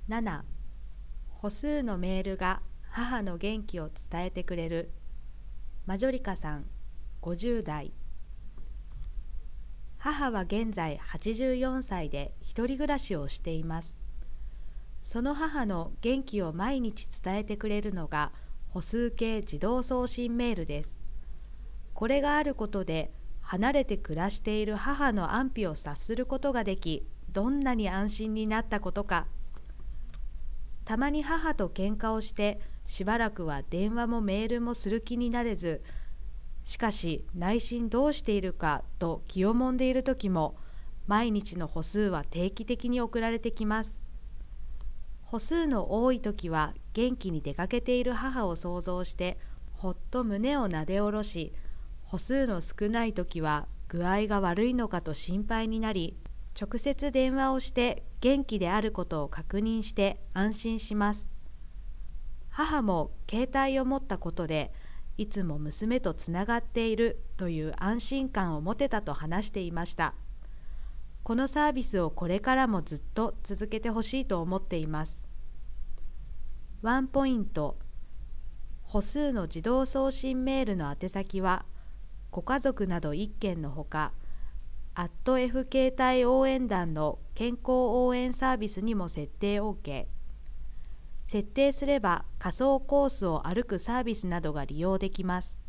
7、歩数のメールが母の元気を伝えてくれる。マジョリカさん、50代。母は現在84歳で一人暮らしをしています。その母の元気を毎日伝えてくれるのが歩数計自動送信メールです。これがあることで離れて暮らしている母の安否を察することができ、どんなに安心になったことか。たまに母と喧嘩をしてしばらくは電話もメールもする気になれず、しかし内心どうしているかと気をもんでいる時も、毎日の歩数は定期的に送られてきます。歩数の多い時は元気に出かけている母を想像してほっと胸をなで下ろし、歩数の少ない時は具合が悪いのかと心配になり、直接電話をして元気であることを確認して安心します。母も携帯を持ったことでいつも娘とつながっているという安心感を持てたと話していました。このサービスをこれからもずっと続けてほしいと思っています。ワンポイント。歩数の自動送信メールの宛先は、ご家族など1件のほか、@F 携帯応援団の健康応援サービスにも設定 OK。設定すれば仮想コースを歩くサービスなどが利用できます。